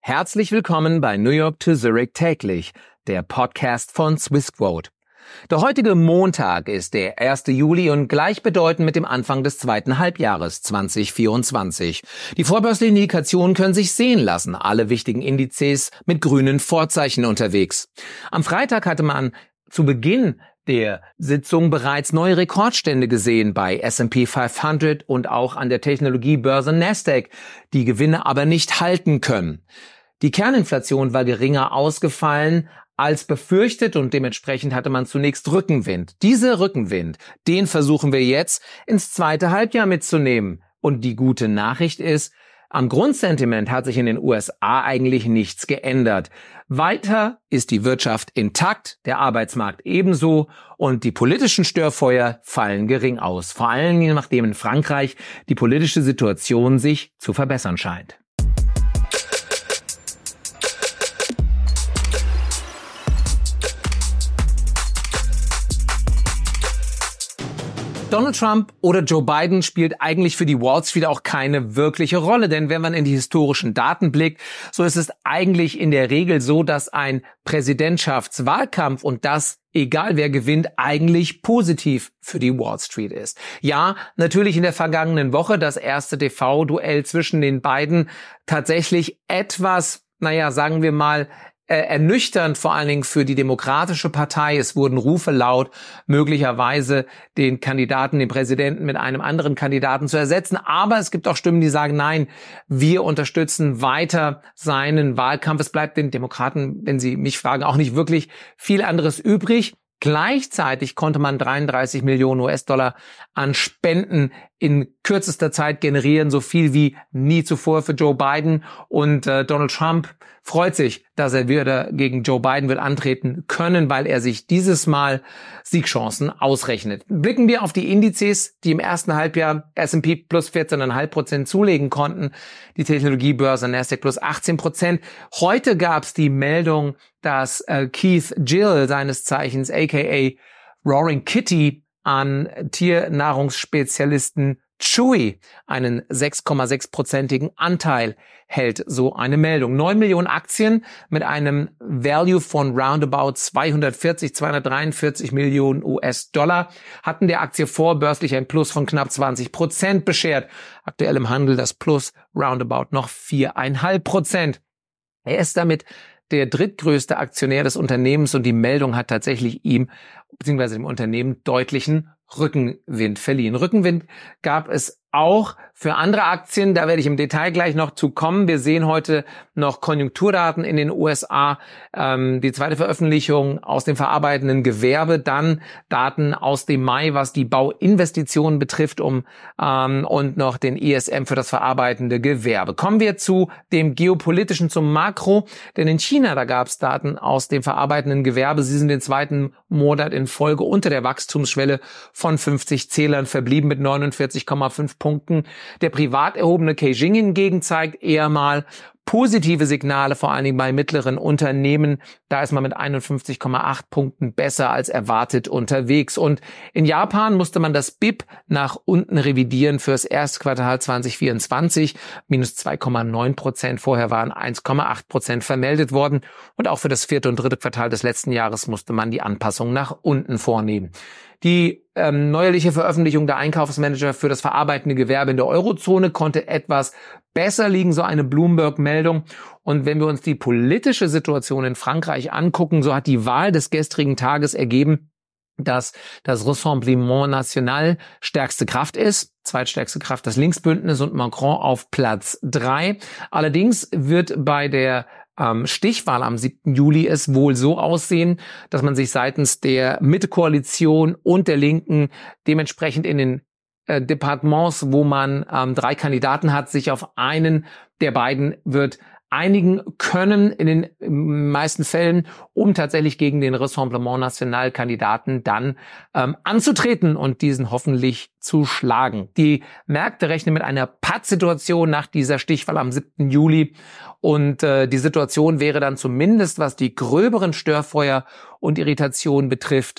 Herzlich willkommen bei New York to Zurich täglich, der Podcast von Swissquote. Der heutige Montag ist der 1. Juli und gleichbedeutend mit dem Anfang des zweiten Halbjahres 2024. Die vorbörslichen Indikationen können sich sehen lassen, alle wichtigen Indizes mit grünen Vorzeichen unterwegs. Am Freitag hatte man zu Beginn der Sitzung bereits neue Rekordstände gesehen bei S&P 500 und auch an der Technologiebörse Nasdaq, die Gewinne aber nicht halten können. Die Kerninflation war geringer ausgefallen als befürchtet und dementsprechend hatte man zunächst Rückenwind. Dieser Rückenwind, den versuchen wir jetzt ins zweite Halbjahr mitzunehmen. Und die gute Nachricht ist, am Grundsentiment hat sich in den USA eigentlich nichts geändert. Weiter ist die Wirtschaft intakt, der Arbeitsmarkt ebenso und die politischen Störfeuer fallen gering aus. Vor allem nachdem in Frankreich die politische Situation sich zu verbessern scheint. Donald Trump oder Joe Biden spielt eigentlich für die Wall Street auch keine wirkliche Rolle, denn wenn man in die historischen Daten blickt, so ist es eigentlich in der Regel so, dass ein Präsidentschaftswahlkampf und das, egal wer gewinnt, eigentlich positiv für die Wall Street ist. Ja, natürlich in der vergangenen Woche das erste TV-Duell zwischen den beiden tatsächlich etwas, sagen wir mal, ernüchternd vor allen Dingen für die Demokratische Partei. Es wurden Rufe laut, möglicherweise den Kandidaten, den Präsidenten mit einem anderen Kandidaten zu ersetzen. Aber es gibt auch Stimmen, die sagen, nein, wir unterstützen weiter seinen Wahlkampf. Es bleibt den Demokraten, wenn Sie mich fragen, auch nicht wirklich viel anderes übrig. Gleichzeitig konnte man 33 Millionen US-Dollar an Spenden in kürzester Zeit generieren, so viel wie nie zuvor für Joe Biden. Und Donald Trump freut sich, dass er wieder gegen Joe Biden wird antreten können, weil er sich dieses Mal Siegchancen ausrechnet. Blicken wir auf die Indizes, die im ersten Halbjahr S&P plus 14,5% zulegen konnten, die Technologiebörse Nasdaq plus 18%. Heute gab es die Meldung, dass Keith Gill, seines Zeichens aka Roaring Kitty, an Tiernahrungsspezialisten Chewy einen 6,6%igen Anteil hält, so eine Meldung. 9 Millionen Aktien mit einem Value von roundabout 243 Millionen US-Dollar hatten der Aktie vorbörslich ein Plus von knapp 20% beschert. Aktuell im Handel das Plus roundabout noch 4,5%. Er ist damit der drittgrößte Aktionär des Unternehmens und die Meldung hat tatsächlich ihm bzw. dem Unternehmen deutlichen Rückenwind verliehen. Rückenwind gab es auch für andere Aktien, da werde ich im Detail gleich noch zu kommen. Wir sehen heute noch Konjunkturdaten in den USA, die zweite Veröffentlichung aus dem verarbeitenden Gewerbe, dann Daten aus dem Mai, was die Bauinvestitionen betrifft, und noch den ISM für das verarbeitende Gewerbe. Kommen wir zu dem Geopolitischen, zum Makro, denn in China, da gab es Daten aus dem verarbeitenden Gewerbe. Sie sind den zweiten Monat in Folge unter der Wachstumsschwelle von 50 Zählern verblieben mit 49,5 Punkten. Der privat erhobene Caixin hingegen zeigt eher mal positive Signale, vor allen Dingen bei mittleren Unternehmen. Da ist man mit 51,8 Punkten besser als erwartet unterwegs. Und in Japan musste man das BIP nach unten revidieren fürs erste Quartal 2024, minus 2,9%. Vorher waren 1,8% vermeldet worden. Und auch für das vierte und dritte Quartal des letzten Jahres musste man die Anpassung nach unten vornehmen. Die neuerliche Veröffentlichung der Einkaufsmanager für das verarbeitende Gewerbe in der Eurozone konnte etwas besser liegen, so eine Bloomberg-Meldung. Und wenn wir uns die politische Situation in Frankreich angucken, so hat die Wahl des gestrigen Tages ergeben, dass das Rassemblement National stärkste Kraft ist, zweitstärkste Kraft das Linksbündnis und Macron auf Platz 3. Allerdings wird bei der Stichwahl am 7. Juli es wohl so aussehen, dass man sich seitens der Mitte-Koalition und der Linken dementsprechend in den Departements, wo man 3 Kandidaten hat, sich auf einen der beiden wird einigen können in den meisten Fällen, um tatsächlich gegen den Rassemblement National Kandidaten dann anzutreten und diesen hoffentlich zu schlagen. Die Märkte rechnen mit einer Pattsituation nach dieser Stichwahl am 7. Juli und die Situation wäre dann zumindest, was die gröberen Störfeuer und Irritationen betrifft,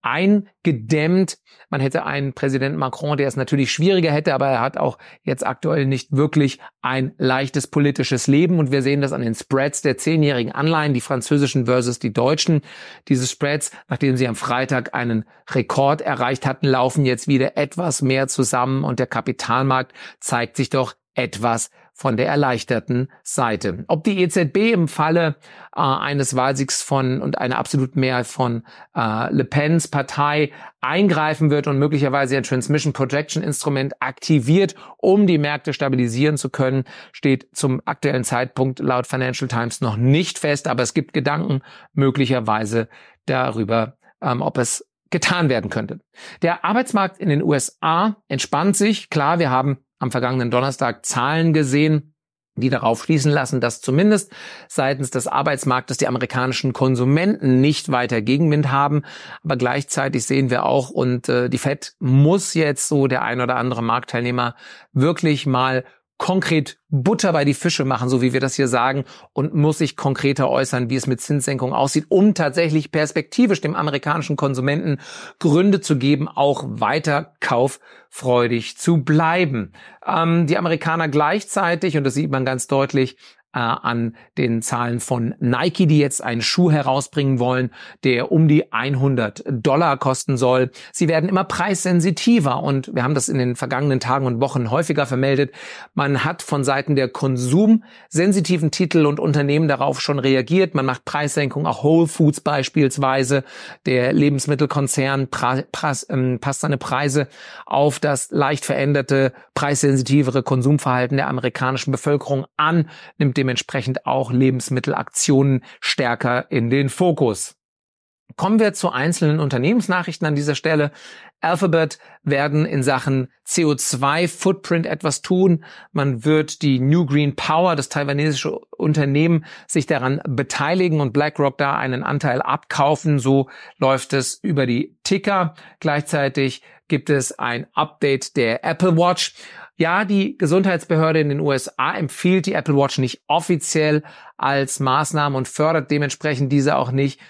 eingedämmt. Man hätte einen Präsident Macron, der es natürlich schwieriger hätte, aber er hat auch jetzt aktuell nicht wirklich ein leichtes politisches Leben. Und wir sehen das an den Spreads der 10-jährigen Anleihen, die französischen versus die deutschen. Diese Spreads, nachdem sie am Freitag einen Rekord erreicht hatten, laufen jetzt wieder etwas mehr zusammen und der Kapitalmarkt zeigt sich doch etwas von der erleichterten Seite. Ob die EZB im Falle eines Wahlsiegs und einer absoluten Mehrheit von Le Pens Partei eingreifen wird und möglicherweise ein Transmission Protection Instrument aktiviert, um die Märkte stabilisieren zu können, steht zum aktuellen Zeitpunkt laut Financial Times noch nicht fest, aber es gibt Gedanken möglicherweise darüber, ob es getan werden könnte. Der Arbeitsmarkt in den USA entspannt sich. Klar, wir haben am vergangenen Donnerstag Zahlen gesehen, die darauf schließen lassen, dass zumindest seitens des Arbeitsmarktes die amerikanischen Konsumenten nicht weiter Gegenwind haben. Aber gleichzeitig sehen wir auch, und die Fed muss jetzt, so der ein oder andere Marktteilnehmer, wirklich mal konkret Butter bei die Fische machen, so wie wir das hier sagen, und muss sich konkreter äußern, wie es mit Zinssenkungen aussieht, um tatsächlich perspektivisch dem amerikanischen Konsumenten Gründe zu geben, auch weiter kauffreudig zu bleiben. Die Amerikaner gleichzeitig, und das sieht man ganz deutlich, an den Zahlen von Nike, die jetzt einen Schuh herausbringen wollen, der um die $100 kosten soll. Sie werden immer preissensitiver und wir haben das in den vergangenen Tagen und Wochen häufiger vermeldet. Man hat von Seiten der konsumsensitiven Titel und Unternehmen darauf schon reagiert. Man macht Preissenkungen, auch Whole Foods beispielsweise. Der Lebensmittelkonzern passt seine Preise auf das leicht veränderte, preissensitivere Konsumverhalten der amerikanischen Bevölkerung an, nimmt dementsprechend auch Lebensmittelaktionen stärker in den Fokus. Kommen wir zu einzelnen Unternehmensnachrichten an dieser Stelle. Alphabet werden in Sachen CO2-Footprint etwas tun. Man wird die New Green Power, das taiwanesische Unternehmen, sich daran beteiligen und BlackRock da einen Anteil abkaufen. So läuft es über die Ticker. Gleichzeitig gibt es ein Update der Apple Watch. Ja, die Gesundheitsbehörde in den USA empfiehlt die Apple Watch nicht offiziell als Maßnahme und fördert dementsprechend diese auch nicht.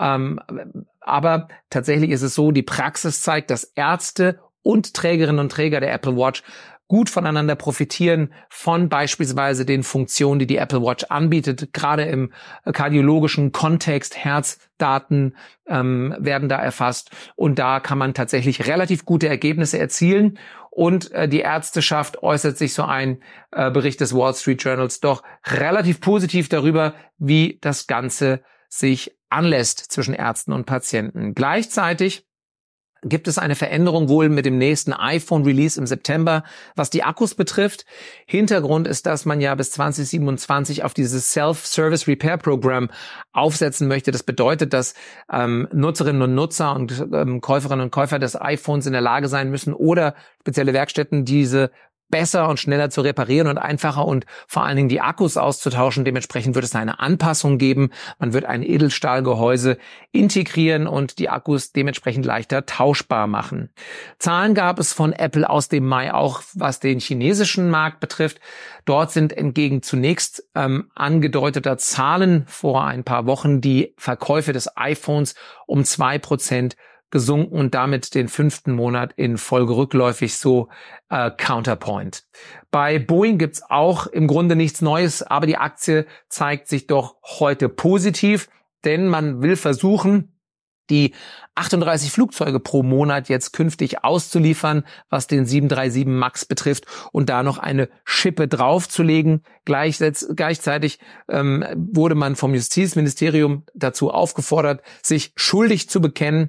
Aber tatsächlich ist es so, die Praxis zeigt, dass Ärzte und Trägerinnen und Träger der Apple Watch gut voneinander profitieren von beispielsweise den Funktionen, die die Apple Watch anbietet. Gerade im kardiologischen Kontext, Herzdaten werden da erfasst und da kann man tatsächlich relativ gute Ergebnisse erzielen. Und die Ärzteschaft äußert sich, so ein Bericht des Wall Street Journals, doch relativ positiv darüber, wie das Ganze sich anlässt zwischen Ärzten und Patienten. Gleichzeitig gibt es eine Veränderung wohl mit dem nächsten iPhone-Release im September, was die Akkus betrifft. Hintergrund ist, dass man ja bis 2027 auf dieses Self-Service Repair Program aufsetzen möchte. Das bedeutet, dass Nutzerinnen und Nutzer und Käuferinnen und Käufer des iPhones in der Lage sein müssen oder spezielle Werkstätten diese besser und schneller zu reparieren und einfacher und vor allen Dingen die Akkus auszutauschen. Dementsprechend wird es eine Anpassung geben. Man wird ein Edelstahlgehäuse integrieren und die Akkus dementsprechend leichter tauschbar machen. Zahlen gab es von Apple aus dem Mai auch, was den chinesischen Markt betrifft. Dort sind entgegen zunächst angedeuteter Zahlen vor ein paar Wochen die Verkäufe des iPhones um 2% gesunken und damit den 5. Monat in Folge rückläufig, so Counterpoint. Bei Boeing gibt's auch im Grunde nichts Neues, aber die Aktie zeigt sich doch heute positiv, denn man will versuchen, die 38 Flugzeuge pro Monat jetzt künftig auszuliefern, was den 737 MAX betrifft und da noch eine Schippe draufzulegen. Gleichzeitig wurde man vom Justizministerium dazu aufgefordert, sich schuldig zu bekennen,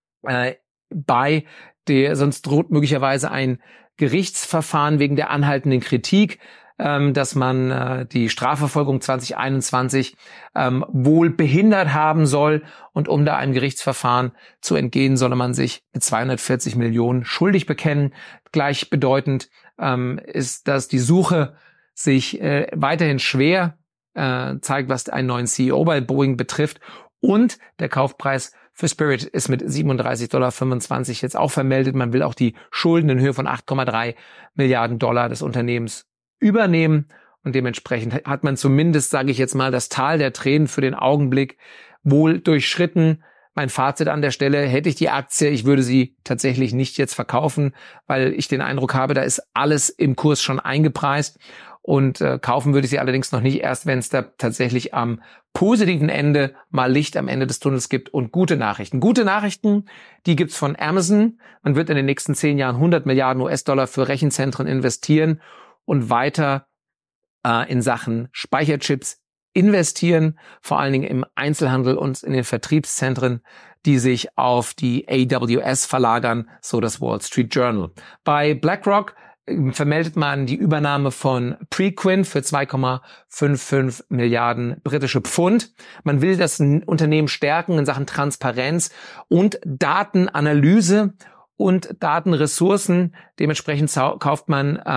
sonst droht möglicherweise ein Gerichtsverfahren wegen der anhaltenden Kritik, dass man die Strafverfolgung 2021 wohl behindert haben soll. Und um da einem Gerichtsverfahren zu entgehen, solle man sich mit 240 Millionen schuldig bekennen. Gleichbedeutend ist, dass die Suche sich weiterhin schwer zeigt, was einen neuen CEO bei Boeing betrifft. Und der Kaufpreis für Spirit ist mit $37,25 jetzt auch vermeldet. Man will auch die Schulden in Höhe von $8,3 Milliarden des Unternehmens übernehmen. Und dementsprechend hat man zumindest, sage ich jetzt mal, das Tal der Tränen für den Augenblick wohl durchschritten. Mein Fazit an der Stelle: Hätte ich die Aktie, ich würde sie tatsächlich nicht jetzt verkaufen, weil ich den Eindruck habe, da ist alles im Kurs schon eingepreist. Und kaufen würde ich sie allerdings noch nicht, erst wenn es da tatsächlich am positiven Ende mal Licht am Ende des Tunnels gibt und gute Nachrichten. Gute Nachrichten, die gibt's von Amazon. Man wird in den nächsten 10 Jahren 100 Milliarden US-Dollar für Rechenzentren investieren und weiter in Sachen Speicherchips investieren, vor allen Dingen im Einzelhandel und in den Vertriebszentren, die sich auf die AWS verlagern, so das Wall Street Journal. Bei BlackRock vermeldet man die Übernahme von Preqin für 2,55 Milliarden britische Pfund. Man will das Unternehmen stärken in Sachen Transparenz und Datenanalyse und Datenressourcen. Dementsprechend kauft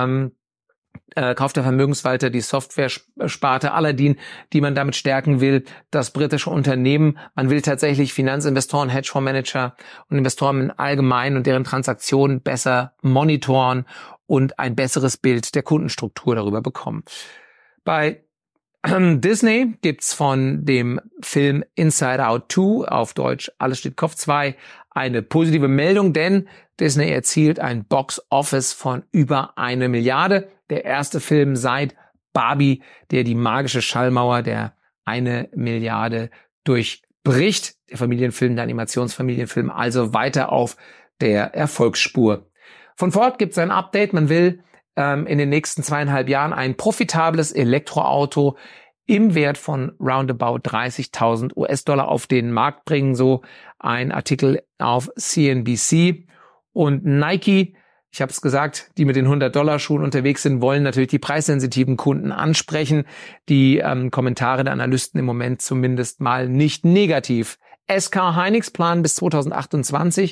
der Vermögensverwalter die Software-Sparte Aladdin, die man damit stärken will, das britische Unternehmen. Man will tatsächlich Finanzinvestoren, Hedgefondsmanager und Investoren im Allgemeinen und deren Transaktionen besser monitoren und ein besseres Bild der Kundenstruktur darüber bekommen. Bei Disney gibt's von dem Film Inside Out 2, auf Deutsch Alles steht Kopf 2, eine positive Meldung, denn Disney erzielt ein Box-Office von über 1 Milliarde. Der erste Film seit Barbie, der die magische Schallmauer der 1 Milliarde durchbricht. Der Familienfilm, der Animationsfamilienfilm, also weiter auf der Erfolgsspur. Von Ford gibt es ein Update. Man will in den nächsten 2,5 Jahren ein profitables Elektroauto im Wert von roundabout 30.000 US-Dollar auf den Markt bringen. So ein Artikel auf CNBC. Und Nike, ich habe es gesagt, die mit den $100-Schuhen unterwegs sind, wollen natürlich die preissensitiven Kunden ansprechen. Die Kommentare der Analysten im Moment zumindest mal nicht negativ. SK Hynix planen bis 2028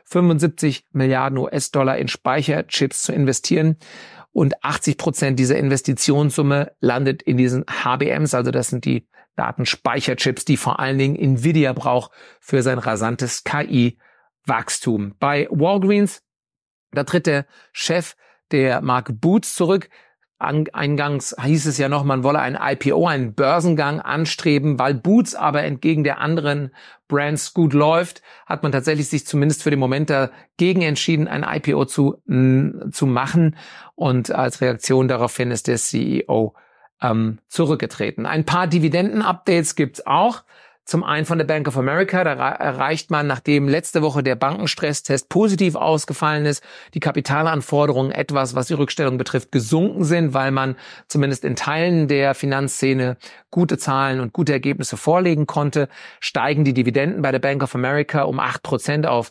75 Milliarden US-Dollar in Speicherchips zu investieren. Und 80% dieser Investitionssumme landet in diesen HBMs, also das sind die Datenspeicherchips, die vor allen Dingen Nvidia braucht für sein rasantes KI-Wachstum. Bei Walgreens, da tritt der Chef der Marke Boots zurück. Eingangs hieß es ja noch, man wolle ein IPO, einen Börsengang anstreben, weil Boots aber entgegen der anderen Brands gut läuft, hat man tatsächlich sich zumindest für den Moment dagegen entschieden, ein IPO zu machen. Und als Reaktion daraufhin ist der CEO zurückgetreten. Ein paar Dividenden-Updates gibt's auch. Zum einen von der Bank of America, da erreicht man, nachdem letzte Woche der Bankenstresstest positiv ausgefallen ist, die Kapitalanforderungen etwas, was die Rückstellung betrifft, gesunken sind, weil man zumindest in Teilen der Finanzszene gute Zahlen und gute Ergebnisse vorlegen konnte, steigen die Dividenden bei der Bank of America um 8% auf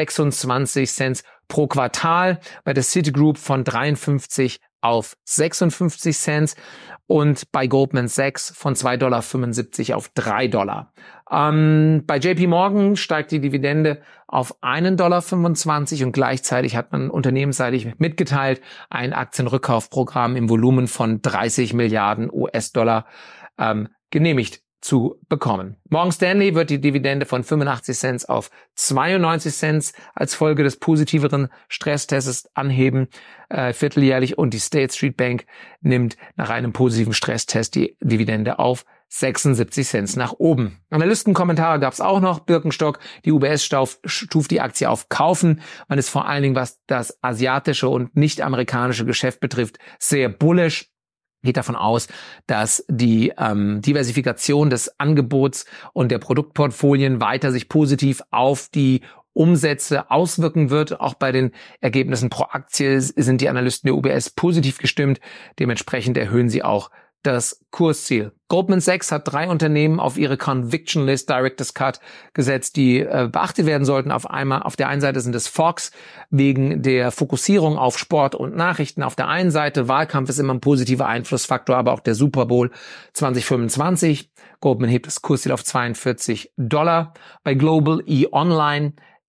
26 Cent pro Quartal, bei der Citigroup von 53 auf 56 Cent und bei Goldman Sachs von $2,75 auf $3. Bei JP Morgan steigt die Dividende auf $1,25 und gleichzeitig hat man unternehmensseitig mitgeteilt, ein Aktienrückkaufprogramm im Volumen von 30 Milliarden US-Dollar genehmigt zu bekommen. Morgan Stanley wird die Dividende von 85 Cent auf 92 Cent als Folge des positiveren Stresstests anheben, vierteljährlich, und die State Street Bank nimmt nach einem positiven Stresstest die Dividende auf 76 Cent nach oben. Analystenkommentare gab es auch noch. Birkenstock, die UBS stuft die Aktie auf Kaufen. Man ist vor allen Dingen, was das asiatische und nicht-amerikanische Geschäft betrifft, sehr bullish. Geht davon aus, dass die Diversifikation des Angebots und der Produktportfolien weiter sich positiv auf die Umsätze auswirken wird. Auch bei den Ergebnissen pro Aktie sind die Analysten der UBS positiv gestimmt. Dementsprechend erhöhen sie auch das Kursziel. Goldman Sachs hat 3 Unternehmen auf ihre Conviction List Directors Cut gesetzt, die beachtet werden sollten. Auf der einen Seite sind es Fox wegen der Fokussierung auf Sport und Nachrichten. Auf der einen Seite, Wahlkampf ist immer ein positiver Einflussfaktor, aber auch der Super Bowl 2025. Goldman hebt das Kursziel auf $42. Bei Global E-Online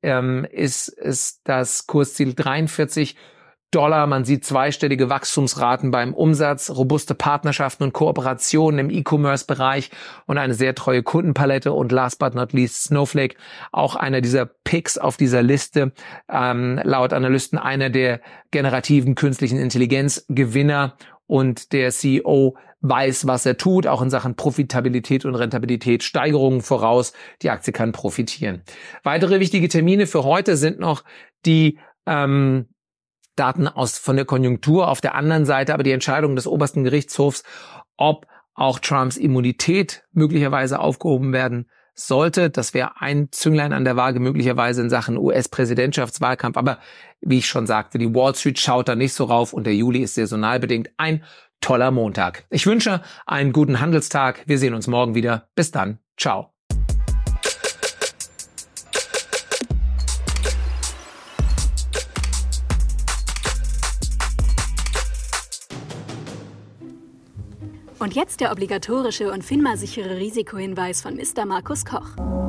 ist das Kursziel $43. Man sieht zweistellige Wachstumsraten beim Umsatz, robuste Partnerschaften und Kooperationen im E-Commerce-Bereich und eine sehr treue Kundenpalette und last but not least Snowflake, auch einer dieser Picks auf dieser Liste, laut Analysten einer der generativen künstlichen Intelligenz-Gewinner und der CEO weiß, was er tut, auch in Sachen Profitabilität und Rentabilität, Steigerungen voraus. Die Aktie kann profitieren. Weitere wichtige Termine für heute sind noch die Daten von der Konjunktur. Auf der anderen Seite aber die Entscheidung des obersten Gerichtshofs, ob auch Trumps Immunität möglicherweise aufgehoben werden sollte. Das wäre ein Zünglein an der Waage möglicherweise in Sachen US-Präsidentschaftswahlkampf. Aber wie ich schon sagte, die Wall Street schaut da nicht so rauf und der Juli ist saisonal bedingt ein toller Montag. Ich wünsche einen guten Handelstag. Wir sehen uns morgen wieder. Bis dann. Ciao. Und jetzt der obligatorische und FINMA-sichere Risikohinweis von Mr. Markus Koch.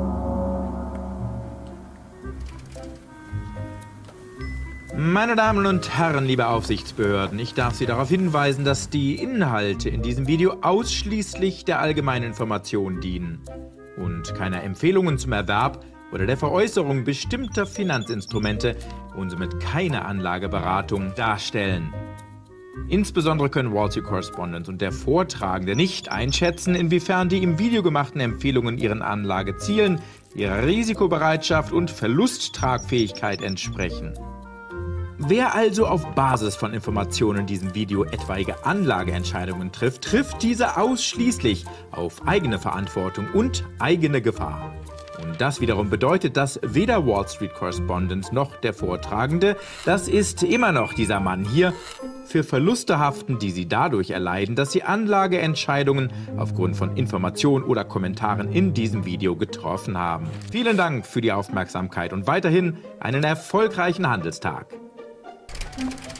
Meine Damen und Herren, liebe Aufsichtsbehörden, ich darf Sie darauf hinweisen, dass die Inhalte in diesem Video ausschließlich der allgemeinen Information dienen und keine Empfehlungen zum Erwerb oder der Veräußerung bestimmter Finanzinstrumente und somit keine Anlageberatung darstellen. Insbesondere können Wall Street Correspondent und der Vortragende nicht einschätzen, inwiefern die im Video gemachten Empfehlungen ihren Anlagezielen, ihrer Risikobereitschaft und Verlusttragfähigkeit entsprechen. Wer also auf Basis von Informationen in diesem Video etwaige Anlageentscheidungen trifft, trifft diese ausschließlich auf eigene Verantwortung und eigene Gefahr. Und das wiederum bedeutet, dass weder Wall Street Correspondent noch der Vortragende, das ist immer noch dieser Mann hier, für Verluste haften, die sie dadurch erleiden, dass sie Anlageentscheidungen aufgrund von Informationen oder Kommentaren in diesem Video getroffen haben. Vielen Dank für die Aufmerksamkeit und weiterhin einen erfolgreichen Handelstag.